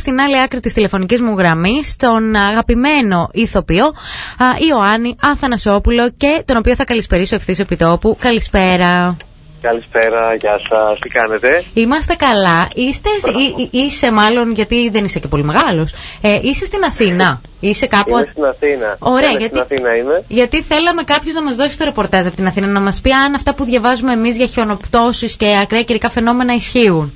στην άλλη άκρη της τηλεφωνικής μου γραμμής τον αγαπημένο ηθοποιό Ιωάννη Αθανασόπουλο, και τον οποίο θα καλησπερίσω ευθύς επιτόπου. Καλησπέρα. Καλησπέρα, γεια σας, τι κάνετε? Είμαστε καλά. Είσαι μάλλον, γιατί δεν είσαι και πολύ μεγάλος, είσαι στην Αθήνα? Είσαι κάπου? Είμαι στην Αθήνα. Ωραία, στην Αθήνα είμαι. Γιατί θέλαμε κάποιος να μας δώσει το ρεπορτάζ από την Αθήνα, να μας πει αν αυτά που διαβάζουμε εμείς για χιονοπτώσεις και ακραία καιρικά φαινόμενα ισχύουν.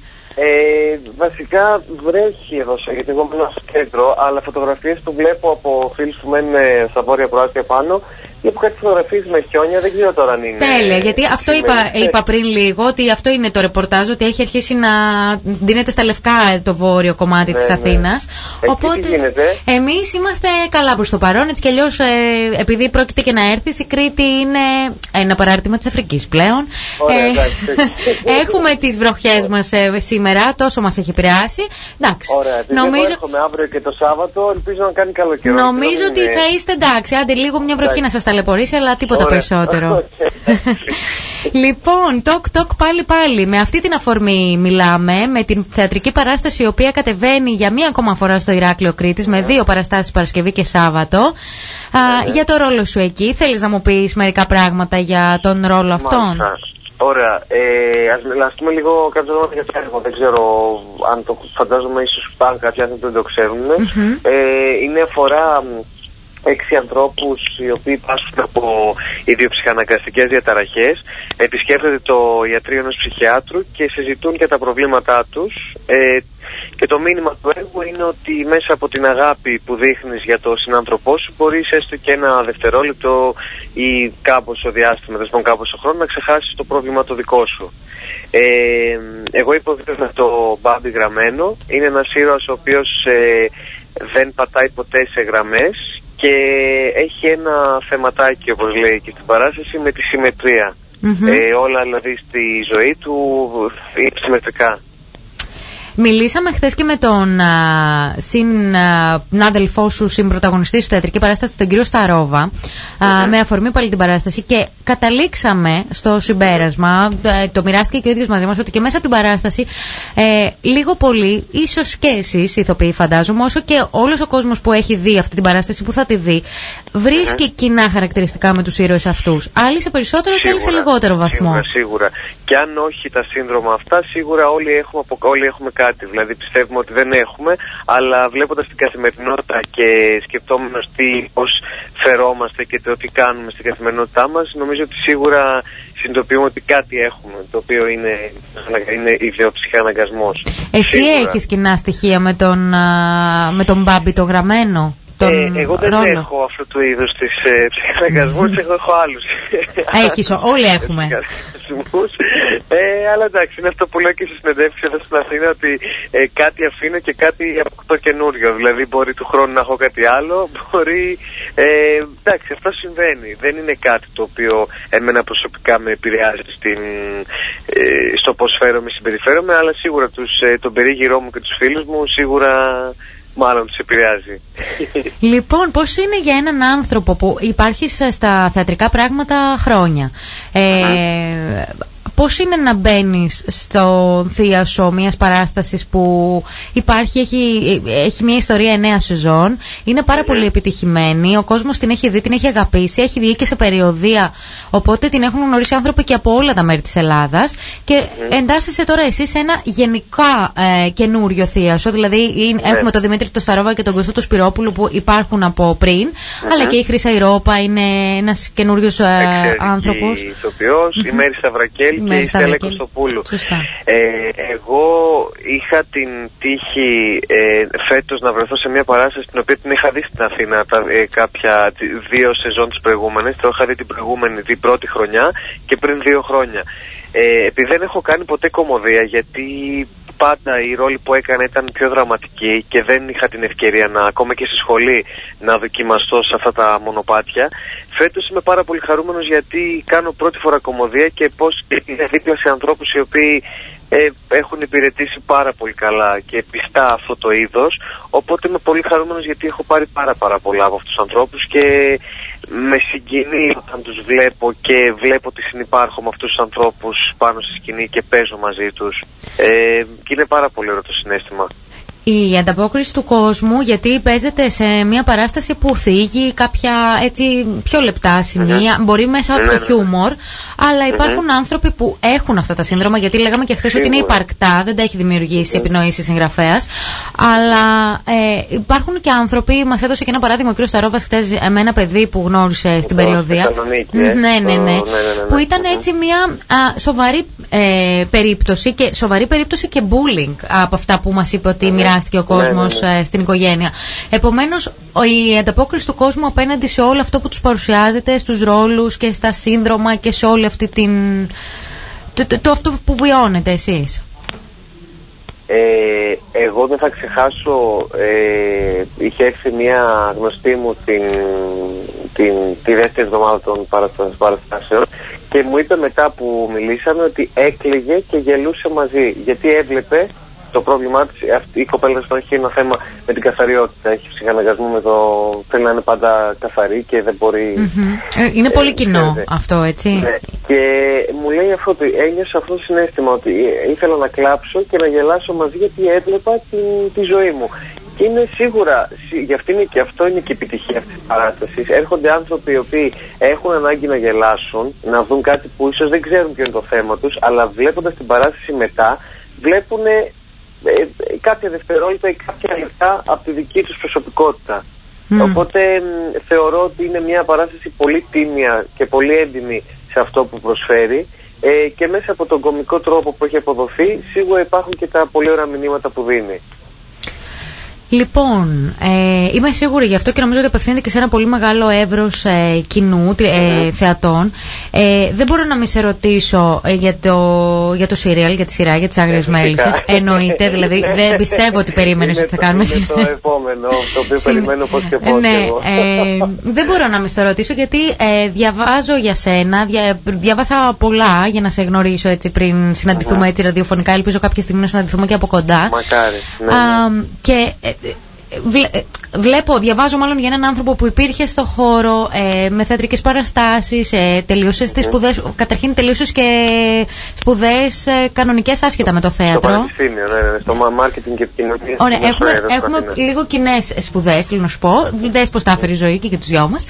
Βασικά βρέχει εδώ, γιατί εγώ μένω στο κέντρο, αλλά φωτογραφίες που βλέπω από φίλους που μένουν στα βόρεια προάστια πάνω, βλέπω κάτι φωτογραφίες με χιόνια, δεν ξέρω τώρα αν είναι. Τέλεια, γιατί αυτό είπα πριν λίγο, ότι αυτό είναι το ρεπορτάζ, ότι έχει αρχίσει να δίνεται στα λευκά το βόρειο κομμάτι της Αθήνας. Οπότε εμείς είμαστε καλά προς το παρόν, έτσι κι αλλιώς, επειδή πρόκειται και να έρθεις, η Κρήτη είναι ένα παράρτημα της Αφρικής πλέον. Έχουμε τις βροχές μας σήμερα, τόσο μας έχει επηρεάσει. Εντάξει. Ωραία, νομίζω έρχομαι αύριο και το Σάββατο, ελπίζω να κάνει καλό καιρό. Νομίζω ότι θα είστε εντάξει. Άντε λίγο μια βροχή να σας ταλαιπωρήσει, αλλά τίποτα περισσότερο. Λοιπόν, τοκ πάλι. Με αυτή την αφορμή μιλάμε, με την θεατρική παράσταση η οποία κατεβαίνει για μία ακόμα φορά στο Ηράκλειο Κρήτης, με 2 παραστάσεις Παρασκευή και Σάββατο. Για το ρόλο σου εκεί, θέλεις να μου πεις μερικά πράγματα για τον ρόλο αυτόν? Ωραία, ας μιλήσουμε λίγο κάποια πράγματα για το έργο. Δεν ξέρω αν το φαντάζομαι, ίσως πάνε κάποιοι άνθρωποι δεν το ξέρουν. Είναι αφορά 6 ανθρώπους οι οποίοι πάσχουν από ιδιοψυχαναγκαστικές διαταραχές, επισκέπτονται το ιατρείο ενός ψυχιάτρου και συζητούν και τα προβλήματά τους. Και το μήνυμα του έργου είναι ότι μέσα από την αγάπη που δείχνεις για τον συνάνθρωπό σου μπορείς έστω και ένα δευτερόλεπτο ή κάποιο διάστημα, δηλαδή κάποιο χρόνο, να ξεχάσεις το πρόβλημα το δικό σου. Εγώ υποδίδω το Μπάμπι γραμμένο. Είναι ένας ήρωας ο οποίος δεν πατάει ποτέ σε γραμμές και έχει ένα θεματάκι, όπως λέει και στην παράσταση, με τη συμμετρία. Όλα δηλαδή στη ζωή του είναι συμμετρικά. Μιλήσαμε χθες και με τον συνάδελφό σου, συμπρωταγωνιστή σου θεατρική παράσταση, τον κύριο Σταρόβα, με αφορμή πάλι την παράσταση, και καταλήξαμε στο συμπέρασμα, το μοιράστηκε και ο ίδιος μαζί μας, ότι και μέσα από την παράσταση λίγο πολύ, ίσως και εσείς ηθοποιοί φαντάζομαι, όσο και όλος ο κόσμος που έχει δει αυτή την παράσταση, που θα τη δει, βρίσκει κοινά χαρακτηριστικά με τους ήρωες αυτούς. Άλλοι σε περισσότερο και άλλοι σε λιγότερο βαθμό. Σίγουρα. Και αν όχι τα σύνδρομα αυτά, σίγουρα όλοι έχουμε κάτι. Δηλαδή πιστεύουμε ότι δεν έχουμε, αλλά βλέποντας την καθημερινότητα και σκεπτόμενος πώς φερόμαστε και το τι κάνουμε στην καθημερινότητά μας, νομίζω ότι σίγουρα συνειδητοποιούμε ότι κάτι έχουμε, το οποίο είναι ιδιοψυχαναγκασμός. Εσύ έχεις κοινά στοιχεία με τον Μπάμπι το γραμμένο? Εγώ δεν έχω αυτού του είδους της ψυχαναγκασμούς, εγώ έχω άλλους. Έχεις, όλοι έχουμε. Αλλά εντάξει, είναι αυτό που λέω και στις συνεντεύξεις εδώ στην Αθήνα, ότι κάτι αφήνω και κάτι αποκτώ καινούριο. Δηλαδή μπορεί του χρόνου να έχω κάτι άλλο, μπορεί... εντάξει, αυτό συμβαίνει. Δεν είναι κάτι το οποίο εμένα προσωπικά με επηρεάζει στο πώς φέρομαι, συμπεριφέρομαι, αλλά σίγουρα τον περίγυρό μου και τους φίλους μου σίγουρα... μάλλον τους επηρεάζει. Λοιπόν, πώς είναι για έναν άνθρωπο που υπάρχει στα θεατρικά πράγματα χρόνια, πώς είναι να μπαίνεις στο θίασο μιας παράστασης που έχει μια ιστορία 9 σεζόν, είναι πάρα πολύ επιτυχημένη, ο κόσμος την έχει δει, την έχει αγαπήσει, έχει βγει και σε περιοδεία, οπότε την έχουν γνωρίσει άνθρωποι και από όλα τα μέρη της Ελλάδας, και εντάσσεσαι τώρα εσύ σε ένα γενικά καινούριο θίασο, δηλαδή έχουμε τον Δημήτρη το Σταρόβα και τον Κωστό το Σπυρόπουλο που υπάρχουν από πριν, αλλά και η Χρύσα Ηρόπα είναι ένας καινούριος άνθρωπος. Η ηθοποιός, η Μέρη Σταυρακέλη και η Στέλλα Κωστοπούλου. Εγώ είχα την τύχη φέτος να βρεθώ σε μια παράσταση την οποία την είχα δει στην Αθήνα κάποια 2 σεζόν τις προηγούμενες. Το είχα δει την πρώτη χρονιά και πριν 2 χρόνια. Επειδή δεν έχω κάνει ποτέ κομμωδία, γιατί πάντα οι ρόλοι που έκανα ήταν πιο δραματικοί και δεν είχα την ευκαιρία ακόμα και στη σχολή να δοκιμαστώ σε αυτά τα μονοπάτια, φέτος είμαι πάρα πολύ χαρούμενος γιατί κάνω πρώτη φορά κομμωδία και πώς είναι δίπλα σε ανθρώπους οι οποίοι έχουν υπηρετήσει πάρα πολύ καλά και πιστά αυτό το είδος, οπότε είμαι πολύ χαρούμενος γιατί έχω πάρει πάρα πολλά από αυτούς τους ανθρώπους και με συγκινεί όταν τους βλέπω και βλέπω ότι συνυπάρχω με αυτούς τους ανθρώπους πάνω στη σκηνή και παίζω μαζί τους, και είναι πάρα πολύ ωραίο το συναίσθημα. η ανταπόκριση του κόσμου, γιατί παίζεται σε μια παράσταση που θίγει κάποια έτσι πιο λεπτά σημεία, μπορεί μέσα από το χιούμορ, αλλά υπάρχουν άνθρωποι που έχουν αυτά τα σύνδρομα, γιατί λέγαμε και χθες ότι είναι υπαρκτά, δεν τα έχει δημιουργήσει, επινοήσει συγγραφέας, αλλά υπάρχουν και άνθρωποι, μας έδωσε και ένα παράδειγμα ο κ. Σταρόβας χθες με ένα παιδί που γνώρισε στην περιοδία, που ήταν έτσι μια σοβαρή περίπτωση και bullying από αυτά που μας είπε ότι μοιράστηκε ο κόσμος στην οικογένεια. Επομένως, η ανταπόκριση του κόσμου απέναντι σε όλο αυτό που τους παρουσιάζεται, στους ρόλους και στα σύνδρομα και σε όλη αυτή το αυτό που βιώνετε εσείς. Εγώ δεν θα ξεχάσω, είχε έρθει μια γνωστή μου τη δεύτερη εβδομάδα των παραστάσεων και μου είπε μετά που μιλήσαμε ότι έκλαιγε και γελούσε μαζί, γιατί έβλεπε το πρόβλημά της. Η κοπέλα στο έχει ένα θέμα με την καθαριότητα, έχει ψυχαναγκασμό με το θέλει να είναι πάντα καθαρή και δεν μπορεί. Είναι πολύ κοινό αυτό, έτσι. Ναι. Και μου λέει αυτό, ότι ένιωσα αυτό το συναίσθημα ότι ήθελα να κλάψω και να γελάσω μαζί, γιατί έβλεπα τη ζωή μου. Και είναι σίγουρα, και αυτό είναι και η επιτυχία αυτής της παράστασης. Έρχονται άνθρωποι οι οποίοι έχουν ανάγκη να γελάσουν, να δουν κάτι που ίσως δεν ξέρουν ποιο είναι το θέμα τους, αλλά βλέποντας την παράσταση μετά, βλέπουν κάποια δευτερόλεπτα ή κάποια λεπτά από τη δική τους προσωπικότητα. Οπότε θεωρώ ότι είναι μια παράσταση πολύ τίμια και πολύ έντιμη σε αυτό που προσφέρει, και μέσα από τον κωμικό τρόπο που έχει αποδοθεί σίγουρα υπάρχουν και τα πολύ ωραία μηνύματα που δίνει. Λοιπόν, είμαι σίγουρη γι' αυτό και νομίζω ότι απευθύνεται και σε ένα πολύ μεγάλο εύρος κοινού, θεατών. Δεν μπορώ να μην σε ρωτήσω για το σύριαλ, για τη σειρά, για τις Άγριες Μέλισσες. Εννοείται, δηλαδή δεν πιστεύω ότι περίμενες ότι θα κάνουμε είναι το επόμενο, το οποίο περιμένω πώς και πώς. Ναι, δεν μπορώ να μην σε ρωτήσω, γιατί διαβάζω για σένα, διάβασα πολλά για να σε γνωρίσω έτσι πριν συναντηθούμε έτσι ραδιοφωνικά. Ελπίζω κάποια στιγμή να συναντηθούμε και από κοντά. Μακάρι. Και διαβάζω μάλλον για έναν άνθρωπο που υπήρχε στο χώρο, με θεατρικές παραστάσεις, τελείωσε τις σπουδές, καταρχήν τελείωσες και σπουδές κανονικές άσχετα με το θέατρο. Στο πανεπιστήμιο, στο marketing και επικοινωνία. Ωραία, έχουμε λίγο κοινές σπουδές, θέλω να σου πω. Δες πώς τα έφερε η ζωή και για τους δυο μας.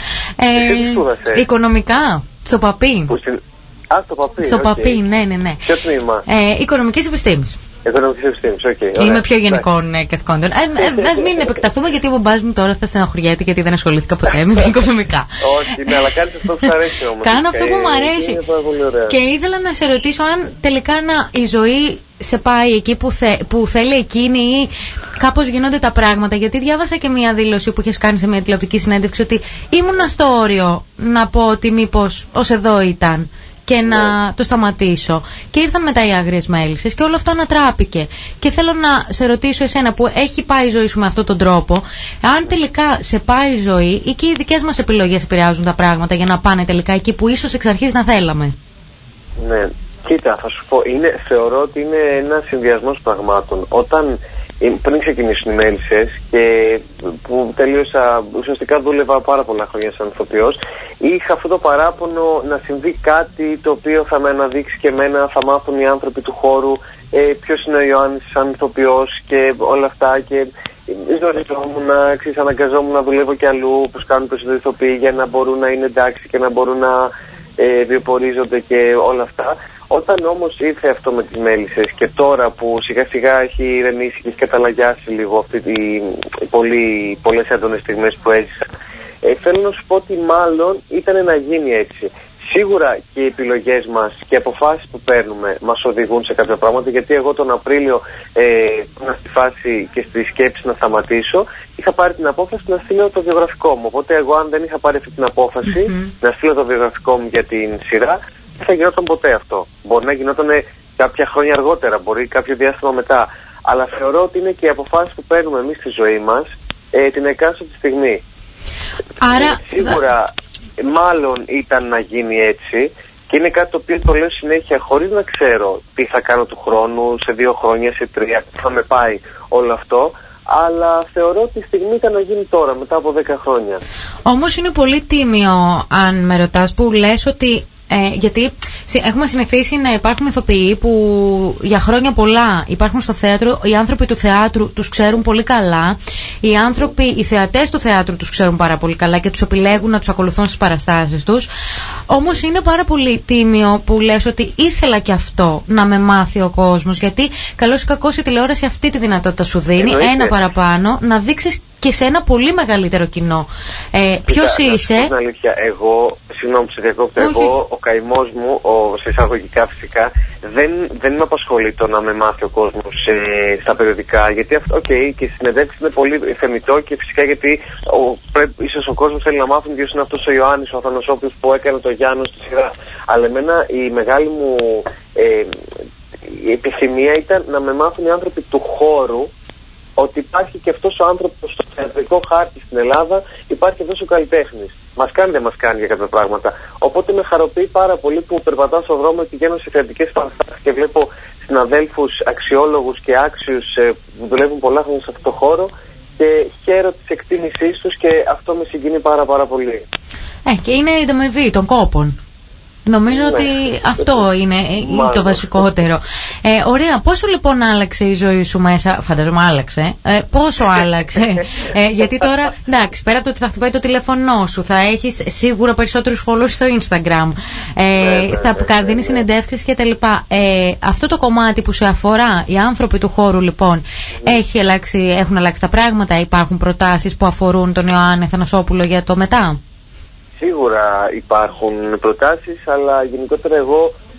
Οικονομικά, στο Παπί. Στο Παπί, ναι. Ποιο τμήμα? Οικονομικές επιστήμες. Οικονομικές επιστήμες, okay. Είμαι πιο γενικών καθηκόντων. Ας μην επεκταθούμε, γιατί ο μπαμπάς μου τώρα θα στεναχωριέται, γιατί δεν ασχολήθηκα ποτέ με τα οικονομικά. Όχι, ναι, αλλά κάνεις αυτό που σου αρέσει όμως. Κάνω αυτό που μου αρέσει. Και ήθελα να σε ρωτήσω αν τελικά η ζωή σε πάει εκεί που θέλει εκείνη, ή κάπως γίνονται τα πράγματα. Γιατί διάβασα και μια δήλωση που είχες κάνει σε μια τηλεοπτική συνέντευξη ότι ήμουνα στο όριο να πω ότι μήπως ως εδώ ήταν και να το σταματήσω. Και ήρθαν μετά οι Άγριες Μέλισσες και όλο αυτό ανατράπηκε. Και θέλω να σε ρωτήσω εσένα, που έχει πάει η ζωή σου με αυτόν τον τρόπο, αν τελικά σε πάει η ζωή ή και οι δικές μας επιλογές επηρεάζουν τα πράγματα για να πάνε τελικά εκεί που ίσως εξ αρχής να θέλαμε. Ναι, κοίτα, θα σου πω, θεωρώ ότι είναι ένας συνδυασμός πραγμάτων. Πριν ξεκινήσουν οι Μέλισσες και που τελείωσα, ουσιαστικά δούλευα πάρα πολλά χρόνια σαν ηθοποιός, είχα αυτό το παράπονο να συμβεί κάτι το οποίο θα με αναδείξει και εμένα, θα μάθουν οι άνθρωποι του χώρου ποιος είναι ο Ιωάννης σαν ηθοποιός και όλα αυτά, και ζοριζόμουν, αναγκαζόμουν να δουλεύω κι αλλού όπως κάνουν περισσότεροι ηθοποιοί, για να μπορούν να είναι εντάξει και να μπορούν να βιοπορίζονται και όλα αυτά. Όταν όμως ήρθε αυτό με τις Μέλισσες και τώρα που σιγά σιγά έχει ηρεμήσει και έχει καταλαγιάσει λίγο αυτή πολλές έντονες στιγμές που έζησα, θέλω να σου πω ότι μάλλον ήταν να γίνει έτσι. Σίγουρα και οι επιλογές μας και οι αποφάσεις που παίρνουμε μας οδηγούν σε κάποια πράγματα, γιατί εγώ τον Απρίλιο στη φάση και στη σκέψη να σταματήσω, είχα πάρει την απόφαση να στείλω το βιογραφικό μου. Οπότε εγώ, αν δεν είχα πάρει αυτή την απόφαση να στείλω το βιογραφικό μου για την σειρά, δεν θα γινόταν ποτέ αυτό. Μπορεί να γινόταν κάποια χρόνια αργότερα, μπορεί κάποιο διάστημα μετά. Αλλά θεωρώ ότι είναι και οι αποφάσεις που παίρνουμε εμείς στη ζωή μας την εκάστοτε στιγμή. Άρα σίγουρα μάλλον ήταν να γίνει έτσι, και είναι κάτι το οποίο το λέω συνέχεια χωρίς να ξέρω τι θα κάνω του χρόνου, σε 2 χρόνια, σε 3, θα με πάει όλο αυτό. Αλλά θεωρώ ότι η στιγμή ήταν να γίνει τώρα, μετά από 10 χρόνια. Όμως είναι πολύ τίμιο, αν με ρωτάς, που λες ότι Γιατί έχουμε συνηθίσει να υπάρχουν ηθοποιοί που για χρόνια πολλά υπάρχουν στο θέατρο, οι άνθρωποι του θεάτρου τους ξέρουν πολύ καλά, οι θεατές του θεάτρου τους ξέρουν πάρα πολύ καλά και τους επιλέγουν να τους ακολουθούν στις παραστάσεις τους. Όμως είναι πάρα πολύ τίμιο που λες ότι ήθελα και αυτό να με μάθει ο κόσμος, γιατί καλώς ή κακώς η τηλεόραση αυτή τη δυνατότητα σου δίνει. Εννοείται. Ένα παραπάνω, να δείξεις και σε ένα πολύ μεγαλύτερο κοινό ποιος είσαι. Είναι αλήθεια, συγγνώμη που σε διακόπτω, ο καημός μου, σε εισαγωγικά φυσικά, δεν με απασχολεί το να με μάθει ο κόσμος στα περιοδικά, γιατί αυτό, και η συνεντεύξη είναι πολύ θεμιτό και φυσικά γιατί ίσως ο κόσμος θέλει να μάθουν ποιος είναι αυτός ο Ιωάννης, ο Αθανασόπουλος που έκανε το Γιάννο στη σειρά. Αλλά εμένα η μεγάλη μου η επιθυμία ήταν να με μάθουν οι άνθρωποι του χώρου ότι υπάρχει και αυτός ο άνθρωπος στο θεατρικό χάρτη στην Ελλάδα, υπάρχει αυτός ο καλλιτέχνης. Μας κάνει, δεν μας κάνει για κάποια πράγματα. Οπότε με χαροποιεί πάρα πολύ που περπατάω στον δρόμο και πηγαίνω σε θεατρικές παραστάσεις και βλέπω συναδέλφους αξιόλογους και άξιους που δουλεύουν πολλά χρόνια σε αυτό το χώρο και χαίρω της εκτίμησής τους και αυτό με συγκινεί πάρα πολύ. Και είναι η ανταμοιβή των κόπων. Νομίζω ότι αυτό είναι το βασικότερο. Ωραία, πόσο λοιπόν άλλαξε η ζωή σου μέσα, φανταζόμαι άλλαξε, πόσο άλλαξε, γιατί τώρα, εντάξει, πέρα από το ότι θα χτυπάει το τηλέφωνό σου, θα έχεις σίγουρα περισσότερους followers στο Instagram, θα δίνεις συνεντεύξεις και τα λοιπά. Αυτό το κομμάτι που σε αφορά, οι άνθρωποι του χώρου λοιπόν, έχουν αλλάξει τα πράγματα, υπάρχουν προτάσεις που αφορούν τον Ιωάννη Αθανασόπουλο για το μετά? Σίγουρα υπάρχουν προτάσεις, αλλά γενικότερα εγώ,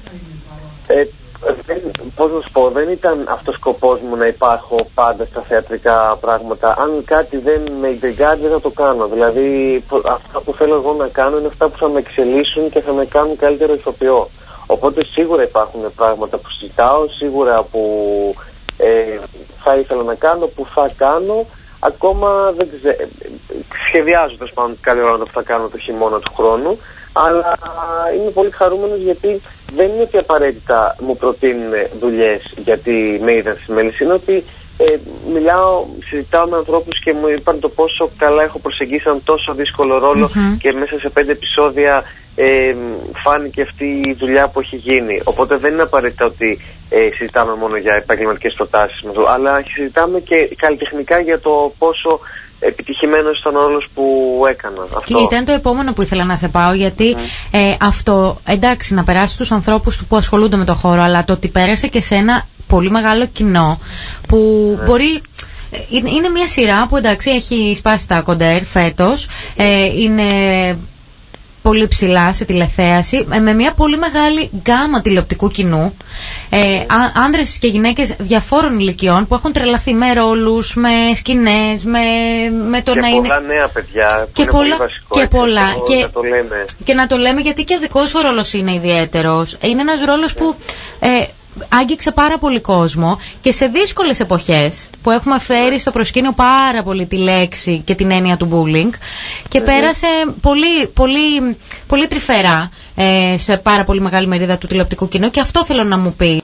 πώς να σου πω, δεν ήταν αυτός ο σκοπός μου να υπάρχω πάντα στα θεατρικά πράγματα. Αν κάτι δεν με ιντριγκάρει δεν θα το κάνω. Δηλαδή αυτά που θέλω εγώ να κάνω είναι αυτά που θα με εξελίσσουν και θα με κάνουν καλύτερο ηθοποιό. Οπότε σίγουρα υπάρχουν πράγματα που συζητάω, σίγουρα που θα ήθελα να κάνω, που θα κάνω. Ακόμα δεν ξέρω, σχεδιάζω τέλος πάντων κάποια πράγματα που θα κάνω το χειμώνα του χρόνου, αλλά είμαι πολύ χαρούμενος γιατί δεν είναι ότι απαραίτητα μου προτείνουν δουλειές γιατί με είδαν στις μέλης, είναι ότι συζητάω με ανθρώπους και μου είπαν το πόσο καλά έχω προσεγγίσει έναν τόσο δύσκολο ρόλο και μέσα σε 5 επεισόδια φάνηκε αυτή η δουλειά που έχει γίνει. Οπότε δεν είναι απαραίτητα ότι συζητάμε μόνο για επαγγελματικές προτάσεις, αλλά συζητάμε και καλλιτεχνικά για το πόσο επιτυχημένος ήταν ο ρόλος που έκανα. Και ήταν το επόμενο που ήθελα να σε πάω, γιατί αυτό, εντάξει, να περάσει στους ανθρώπους που ασχολούνται με το χώρο, αλλά το ότι πέρασε και σε ένα πολύ μεγάλο κοινό που μπορεί... Είναι μια σειρά που εντάξει έχει σπάσει τα κοντέρ φέτος, είναι πολύ ψηλά σε τηλεθέαση, με μια πολύ μεγάλη γκάμα τηλεοπτικού κοινού, άνδρες και γυναίκες διαφόρων ηλικιών που έχουν τρελαθεί με ρόλους, με σκηνές, με το και να είναι... Και πολλά νέα παιδιά που είναι πολύ βασικό, και πολλά, να το λέμε. Και να το λέμε γιατί και δικός ο ρόλος είναι ιδιαίτερος. Είναι ένας ρόλος που... άγγιξε πάρα πολύ κόσμο και σε δύσκολες εποχές που έχουμε φέρει στο προσκήνιο πάρα πολύ τη λέξη και την έννοια του bullying και πέρασε πολύ τρυφερά σε πάρα πολύ μεγάλη μερίδα του τηλεοπτικού κοινού, και αυτό θέλω να μου πει.